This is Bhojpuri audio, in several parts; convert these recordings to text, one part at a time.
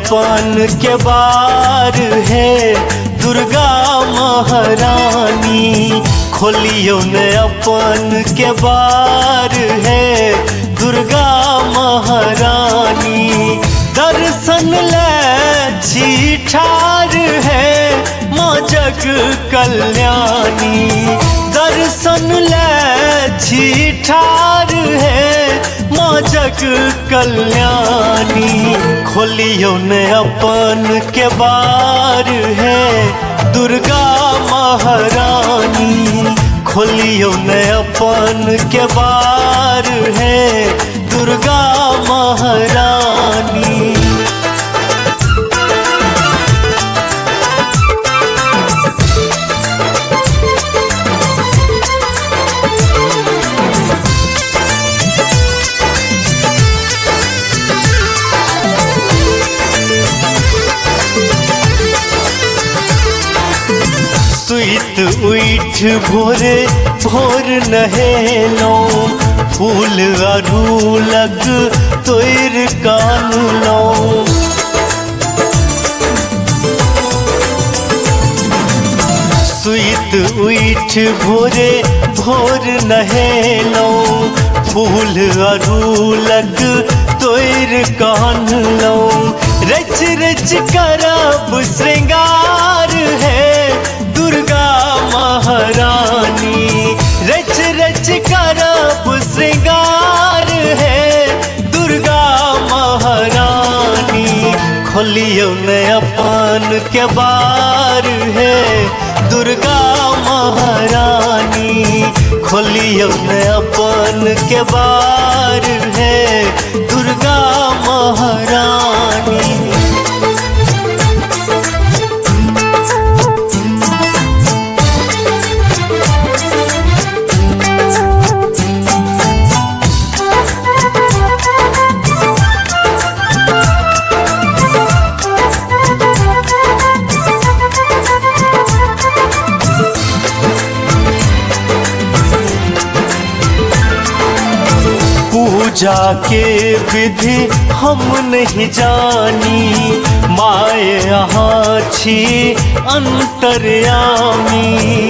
अपन के बार है दुर्गा महारानी। खोलियो ने अपन के बार है दुर्गा महारानी। दर्शन ले छी ठार है माँ जग कल्याणी। दर्शन ले छी ठार है माँ जग कल्याणी। खोलियो ने अपन के बार है दुर्गा महारानी। खोलियो ने अपन के बार है दुर्गा महारानी। सुइत उठ भोरे भोर नहेलो। फूल अरूलक तोर कानलो। सुइत उठ भोरे भोर नहेलो। फूल अरूलक तोर कानलो। रच रच करब श्रृंगार है दुर्गा महारानी। रच रच करब श्रृंगार है दुर्गा महारानी। खोलियो ने अपन के बार है दुर्गा महारानी। खोलियो ने अपन के बार है दुर्गा महारानी। पूजा के विधि हम नहीं जानी। माए यहाँ छी अंतर्यामी।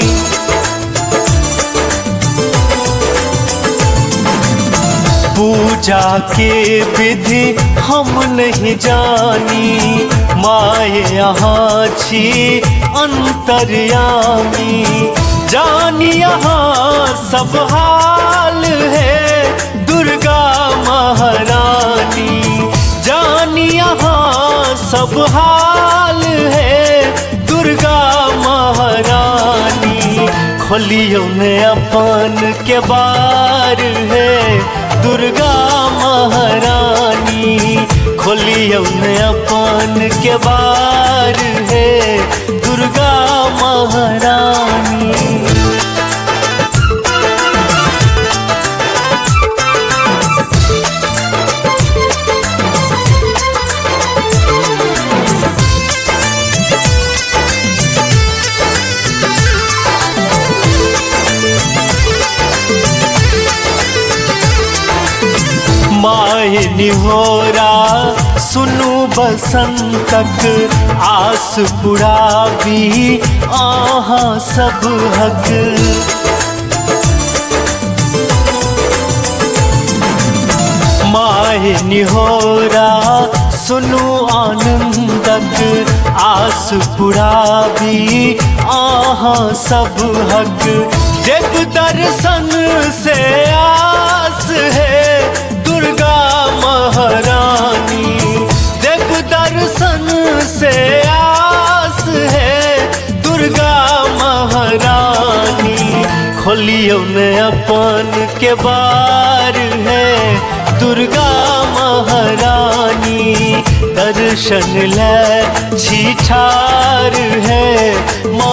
पूजा के विधि हम नहीं जानी। माए यहाँ छी अंतर्यामी। जानी यहाँ सब हाल है दुर्गा महारानी। जानी यहाँ सब हाल है दुर्गा महारानी। खोलियो ने अपन के बार है दुर्गा महारानी। खोलियो ने अपन के बार है दुर्गा महारानी। माए निहोरा सुनु बसंतक। आस पुराबी आहा सब हक। माए निहोरा सुनु आनंदक। आस पुराबी आहा सब हक। जब दर्शन से आस है दुर्गा महारानी। देव दर्शन से आस है दुर्गा महारानी। खोलियो ने अपन के बार है दुर्गा महारानी। दर्शन ले छी ठार है